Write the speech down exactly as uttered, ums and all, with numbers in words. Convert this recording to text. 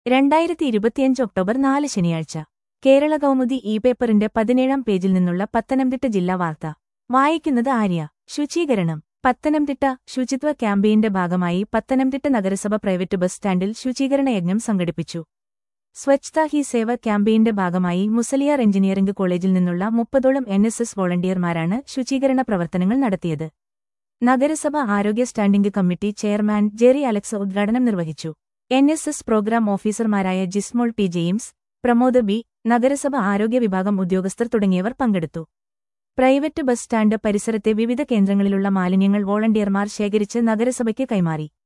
രണ്ടായിരത്തി ഇരുപത്തിയഞ്ച് ഒക്ടോബർ നാല് ശനിയാഴ്ച കേരള കൗമുദി ഇ പേപ്പറിന്റെ പതിനേഴാം പേജിൽ നിന്നുള്ള പത്തനംതിട്ട ജില്ലാ വാർത്ത വായിക്കുന്നത് ആര്യ. ശുചീകരണം. പത്തനംതിട്ട ശുചിത്വ ക്യാമ്പയിന്റെ ഭാഗമായി പത്തനംതിട്ട നഗരസഭ പ്രൈവറ്റ് ബസ് സ്റ്റാൻഡിൽ ശുചീകരണ യജ്ഞം സംഘടിപ്പിച്ചു. സ്വച്ഛതാ ഹി സേവ ക്യാമ്പയിന്റെ ഭാഗമായി മുസലിയാർ എഞ്ചിനീയറിംഗ് കോളേജിൽ നിന്നുള്ള മുപ്പതോളം എൻ എസ് എസ് വോളണ്ടിയർമാരാണ് ശുചീകരണ പ്രവർത്തനങ്ങൾ നടത്തിയത്. നഗരസഭ ആരോഗ്യ standing committee chairman Jerry Alex ഉദ്ഘാടനം നിർവഹിച്ചു. എൻ എസ് എസ് പ്രോഗ്രാം ഓഫീസർമാരായ ജിസ്മോൾ ടി ജെയിംസ്, പ്രമോദ് ബി, നഗരസഭ ആരോഗ്യ വിഭാഗം ഉദ്യോഗസ്ഥർ തുടങ്ങിയവർ പങ്കെടുത്തു. പ്രൈവറ്റ് ബസ് സ്റ്റാൻഡ് പരിസരത്തെ വിവിധ കേന്ദ്രങ്ങളിലുള്ള മാലിന്യങ്ങൾ വോളണ്ടിയർമാർ ശേഖരിച്ച് നഗരസഭയ്ക്ക് കൈമാറി.